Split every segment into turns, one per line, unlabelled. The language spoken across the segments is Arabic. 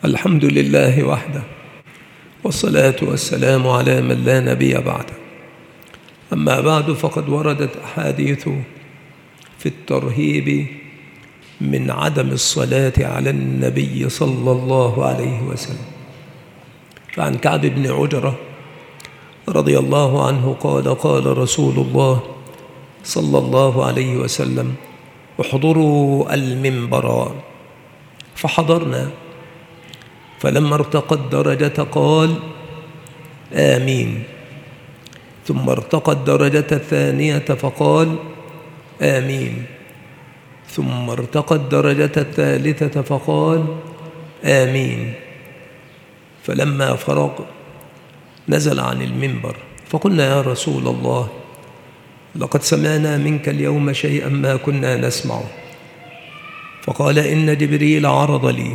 الحمد لله وحده، والصلاة والسلام على من لا نبي بعده. أما بعد، فقد وردت أحاديث في الترهيب من عدم الصلاة على النبي صلى الله عليه وسلم. فعن كعب بن عجرة رضي الله عنه قال: قال رسول الله صلى الله عليه وسلم: احضروا المنبر. فحضرنا، فلما ارتقى الدرجة قال: آمين. ثم ارتقى الدرجة الثانية فقال: آمين. ثم ارتقى الدرجة الثالثة فقال: آمين. فلما فرغ نزل عن المنبر، فقلنا: يا رسول الله، لقد سمعنا منك اليوم شيئا ما كنا نسمعه. فقال: إن جبريل عرض لي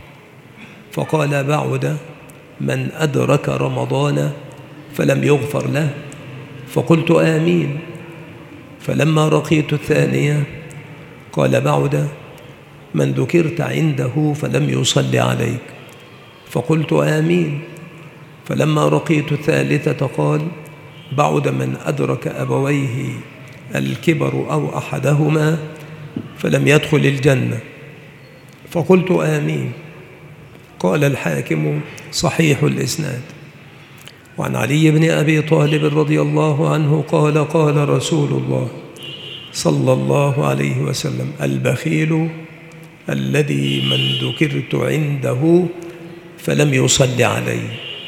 فقال: بعد من أدرك رمضان فلم يغفر له. فقلت: آمين. فلما رقيت الثانية قال: بعد من ذكرت عنده فلم يصل عليك. فقلت: آمين. فلما رقيت الثالثة قال: بعد من أدرك أبويه الكبر أو أحدهما فلم يدخل الجنة. فقلت: آمين. قال الحاكم: صحيح الإسناد. وعن علي بن أبي طالب رضي الله عنه قال: قال رسول الله صلى الله عليه وسلم: البخيل الذي من ذكرت عنده فلم يصل علي.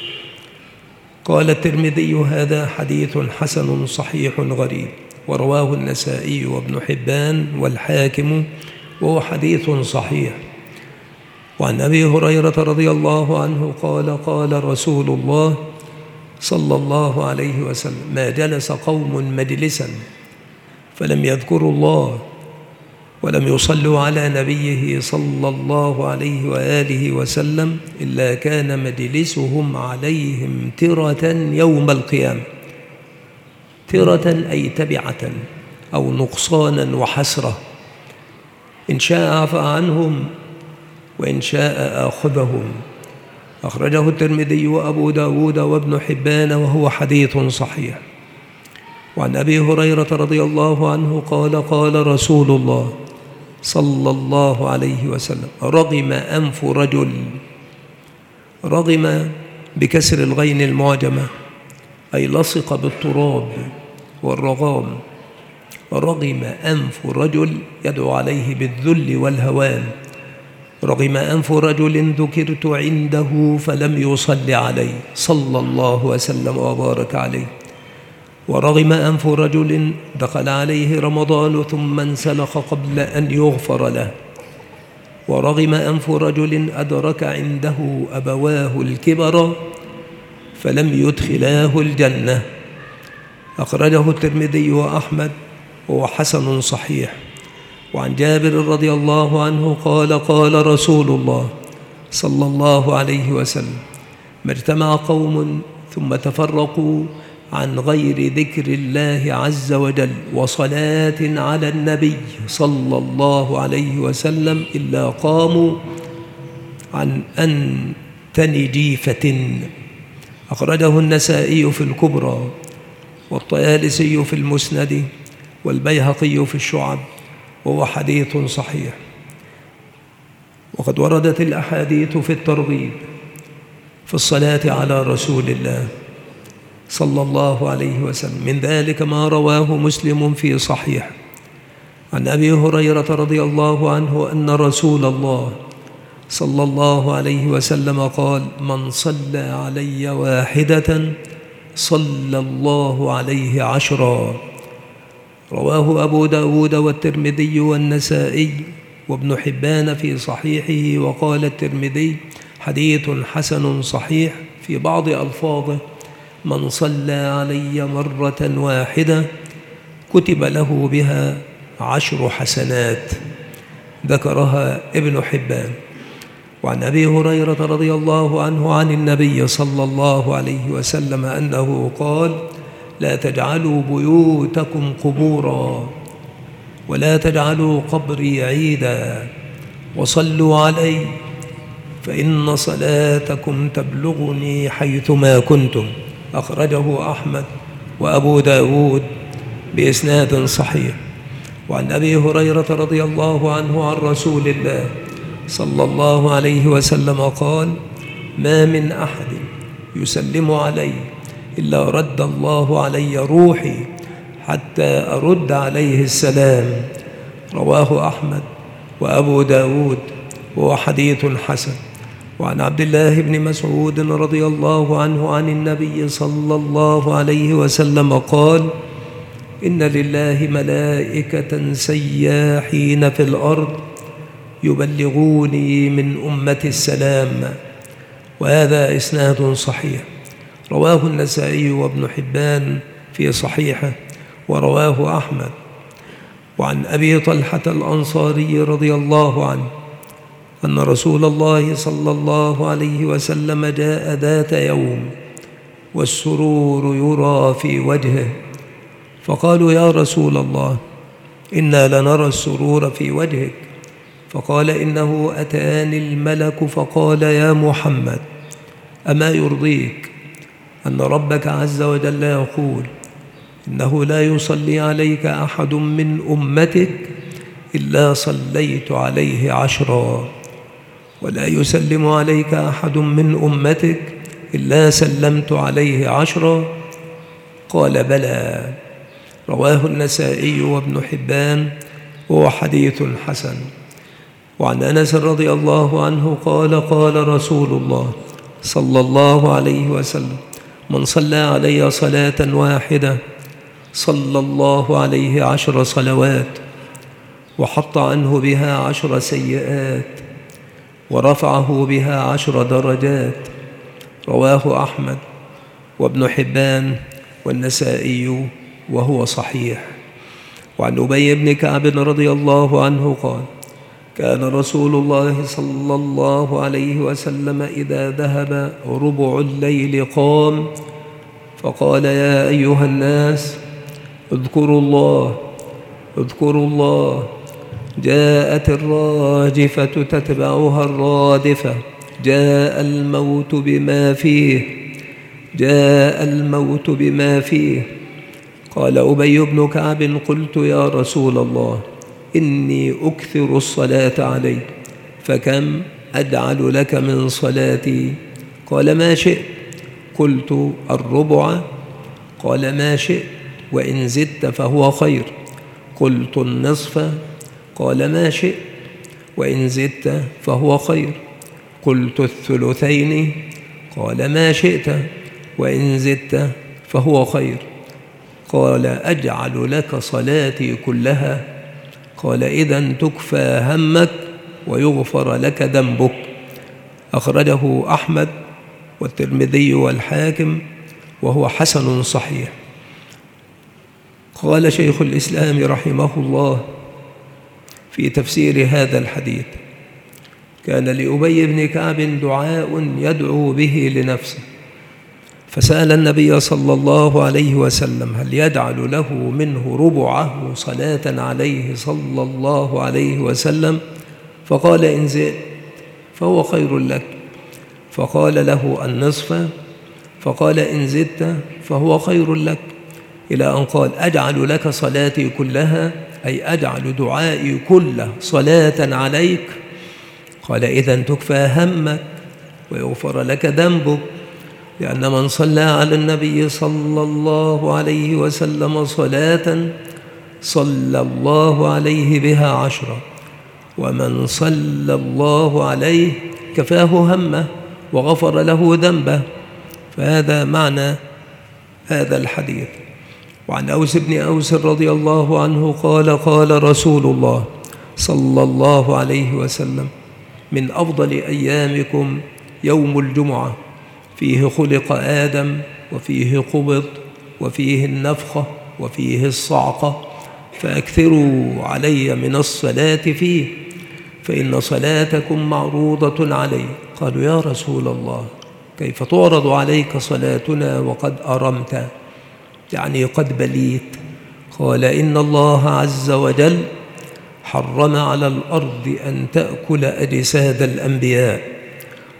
قال الترمذي: هذا حديث حسن صحيح غريب، ورواه النسائي وابن حبان والحاكم، وهو حديث صحيح. وعن أبي هريرة رضي الله عنه قال: قال رسول الله صلى الله عليه وسلم: ما جلس قوم مجلسا فلم يذكروا الله ولم يصلوا على نبيه صلى الله عليه وآله وسلم إلا كان مجلسهم عليهم ترة يوم القيامة. ترة أي تبعة أو نقصانا وحسرة، إن شاء عفى عنهم وإن شاء آخذهم. أخرجه الترمذي وأبو داود وابن حبان، وهو حديث صحيح. وعن أبي هريرة رضي الله عنه قال: قال رسول الله صلى الله عليه وسلم: رغم أنف رجل. رغم بكسر الغين المعجمة، أي لصق بالتراب والرغام. رغم أنف رجل يدعو عليه بالذل والهوان. رغم أنف رجل ذكرت عنده فلم يصل علي صلى الله وسلم وبارك عليه. ورغم أنف رجل دخل عليه رمضان ثم انسلخ قبل أن يغفر له. ورغم أنف رجل أدرك عنده أبواه الكبر فلم يدخلاه الجنة. أخرجه الترمذي وأحمد، وهو حسن صحيح. وعن جابر رضي الله عنه قال: قال رسول الله صلى الله عليه وسلم: ما اجتمع قوم ثم تفرقوا عن غير ذكر الله عز وجل وصلاة على النبي صلى الله عليه وسلم إلا قاموا عن أنتن جيفة. أخرجه النسائي في الكبرى، والطيالسي في المسند، والبيهقي في الشعب، وهو حديث صحيح. وقد وردت الأحاديث في الترغيب في الصلاة على رسول الله صلى الله عليه وسلم، من ذلك ما رواه مسلم في صحيح عن أبي هريرة رضي الله عنه أن رسول الله صلى الله عليه وسلم قال: من صلى علي واحدة صلى الله عليه 10. رواه أبو داود والترمذي والنسائي وابن حبان في صحيحه. وقال الترمذي: حديث حسن صحيح. في بعض ألفاظه: من صلى علي مرة واحدة كتب له بها 10 حسنات. ذكرها ابن حبان. وعن أبي هريرة رضي الله عنه عن النبي صلى الله عليه وسلم أنه قال: لا تجعلوا بيوتكم قبورا ولا تجعلوا قبري عيدا وصلوا علي فإن صلاتكم تبلغني حيثما كنتم. أخرجه أحمد وأبو داود بإسناد صحيح. وعن أبي هريرة رضي الله عنه عن رسول الله صلى الله عليه وسلم قال: ما من أحد يسلم علي إلا رد الله علي روحي حتى أرد عليه السلام. رواه أحمد وأبو داود وهو حديث حسن. وعن عبد الله بن مسعود رضي الله عنه عن النبي صلى الله عليه وسلم قال: إن لله ملائكة سياحين في الأرض يبلغوني من أمتي السلام. وهذا إسناد صحيح. رواه النسائي وابن حبان في صحيحه، ورواه أحمد. وعن أبي طلحة الأنصاري رضي الله عنه أن رسول الله صلى الله عليه وسلم جاء ذات يوم والسرور يرى في وجهه، فقالوا: يا رسول الله، إنا لنرى السرور في وجهك. فقال: إنه أتاني الملك فقال: يا محمد، أما يرضيك أن ربك عز وجل يقول: إنه لا يصلي عليك أحد من أمتك إلا صليت عليه 10، ولا يسلم عليك أحد من أمتك إلا سلمت عليه 10. قال: بلى. رواه النسائي وابن حبان وهو حديث حسن. وعن أنس رضي الله عنه قال: قال رسول الله صلى الله عليه وسلم: من صلى علي صلاة واحدة صلى الله عليه 10 صلوات، وحط عنه بها 10 سيئات، ورفعه بها 10 درجات. رواه أحمد وابن حبان والنسائي وهو صحيح. وعن أبي بن كعب رضي الله عنه قال: كان رسول الله صلى الله عليه وسلم إذا ذهب ربع الليل قام فقال: يا أيها الناس، اذكروا الله، اذكروا الله. جاءت الراجفة تتبعها الرادفة، جاء الموت بما فيه، جاء الموت بما فيه. قال أبي بن كعب: قلت: يا رسول الله، إني أكثر الصلاة عليك، فكم أجعل لك من صلاتي؟ قال: ما شئت. قلت: الربع؟ قال: ما شئت، وإن زدت فهو خير. قلت: النصف؟ قال: ما شئت، وإن زدت فهو خير. قلت: الثلثين؟ قال: ما شئت، وإن زدت فهو خير. قال: أجعل لك صلاتي كلها؟ قال: إذن تكفى همك ويغفر لك ذنبك. أخرجه أحمد والترمذي والحاكم وهو حسن صحيح. قال شيخ الإسلام رحمه الله في تفسير هذا الحديث: كان لأبي بن كعب دعاء يدعو به لنفسه، فسأل النبي صلى الله عليه وسلم: هل يجعل له منه ربعه صلاة عليه صلى الله عليه وسلم؟ فقال: إن زدت فهو خير لك. فقال له: النصف؟ فقال: إن زدت فهو خير لك. إلى أن قال: أجعل لك صلاتي كلها، أي أجعل دعائي كله صلاة عليك. قال: إذن تكفى همك ويغفر لك ذنبك، لأن من صلى على النبي صلى الله عليه وسلم صلاة صلى الله عليه بها 10، ومن صلى الله عليه كفاه همه وغفر له ذنبه. فهذا معنى هذا الحديث. وعن أوس بن أوس رضي الله عنه قال: قال رسول الله صلى الله عليه وسلم: من أفضل أيامكم يوم الجمعة، فيه خلق آدم، وفيه قبض، وفيه النفخة، وفيه الصعقة، فأكثروا علي من الصلاة فيه، فإن صلاتكم معروضة علي. قالوا: يا رسول الله، كيف تعرض عليك صلاتنا وقد أرمت، يعني قد بليت؟ قال: إن الله عز وجل حرم على الأرض أن تأكل أجساد الأنبياء،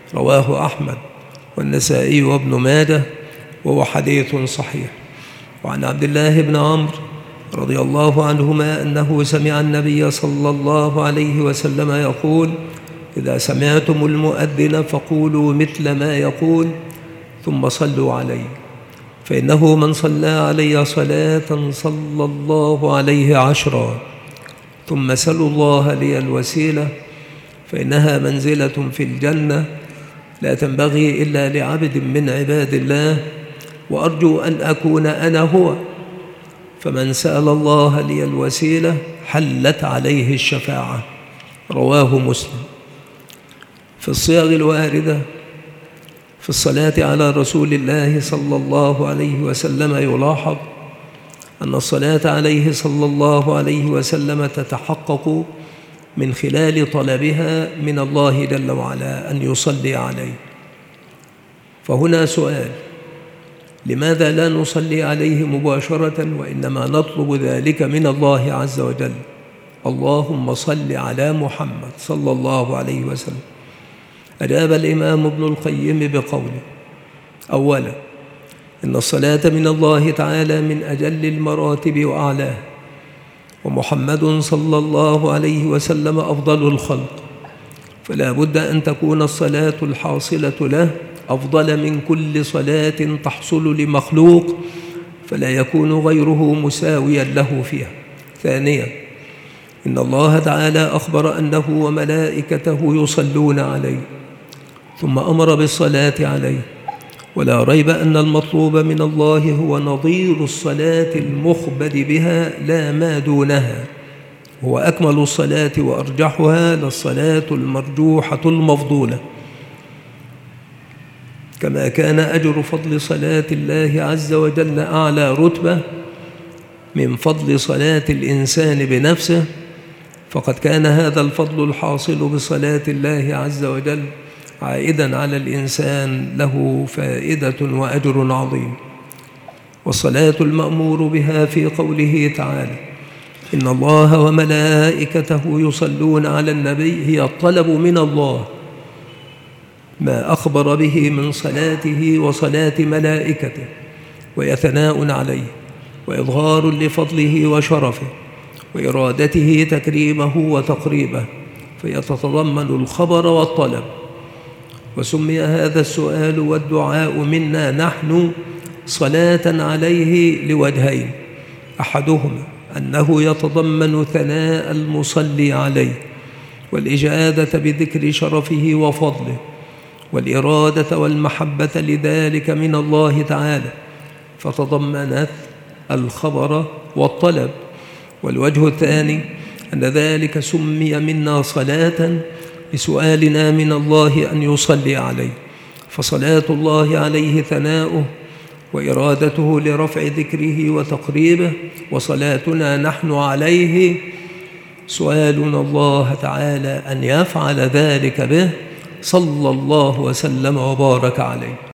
رواه أحمد والنسائي وابن ماجه وهو حديث صحيح. وعن عبد الله بن عمرو رضي الله عنهما أنه سمع النبي صلى الله عليه وسلم يقول: إذا سمعتم المؤذن فقولوا مثل ما يقول ثم صلوا عليه، فإنه من صلى علي صلاة صلى الله عليه 10، ثم سلوا الله لي الوسيلة فإنها منزلة في الجنة لا تنبغي إلا لعبد من عباد الله، وأرجو أن أكون أنا هو، فمن سأل الله لي الوسيلة حلت عليه الشفاعة. رواه مسلم. في الصيغ الواردة في الصلاة على رسول الله صلى الله عليه وسلم يلاحظ أن الصلاة عليه صلى الله عليه وسلم تتحقق من خلال طلبها من الله جل وعلا أن يصلي عليه. فهنا سؤال: لماذا لا نصلي عليه مباشرة وإنما نطلب ذلك من الله عز وجل؟ اللهم صل على محمد صلى الله عليه وسلم. أجاب الإمام ابن القيم بقوله: أولا، إن الصلاة من الله تعالى من أجل المراتب وأعلاها، ومحمد صلى الله عليه وسلم أفضل الخلق، فلا بد أن تكون الصلاة الحاصلة له أفضل من كل صلاة تحصل لمخلوق، فلا يكون غيره مساويا له فيها. ثانيا، إن الله تعالى أخبر أنه وملائكته يصلون عليه، ثم أمر بالصلاة عليه، ولا ريب أن المطلوب من الله هو نظير الصلاة المخبر بها لا ما دونها، هو أكمل الصلاة وأرجحها للصلاة المرجوحة المفضولة. كما كان أجر فضل صلاة الله عز وجل أعلى رتبة من فضل صلاة الإنسان بنفسه، فقد كان هذا الفضل الحاصل بصلاة الله عز وجل عائدا على الإنسان له فائدة وأجر عظيم. والصلاة المأمور بها في قوله تعالى: إن الله وملائكته يصلون على النبي، هي الطلب من الله ما أخبر به من صلاته وصلاة ملائكته، وهي ثناء عليه وإظهار لفضله وشرفه وإرادته تكريمه وتقريبه، فيتضمن الخبر والطلب. وسمي هذا السؤال والدعاء منا نحن صلاة عليه لوجهين: أحدهما أنه يتضمن ثناء المصلي عليه والإجادة بذكر شرفه وفضله والإرادة والمحبة لذلك من الله تعالى، فتضمنت الخبر والطلب. والوجه الثاني أن ذلك سمي منا صلاة لسؤالنا من الله أن يصلي عليه، فصلاة الله عليه ثناؤه وإرادته لرفع ذكره وتقريبه، وصلاتنا نحن عليه سؤالنا الله تعالى أن يفعل ذلك به، صلى الله وسلم وبارك عليه.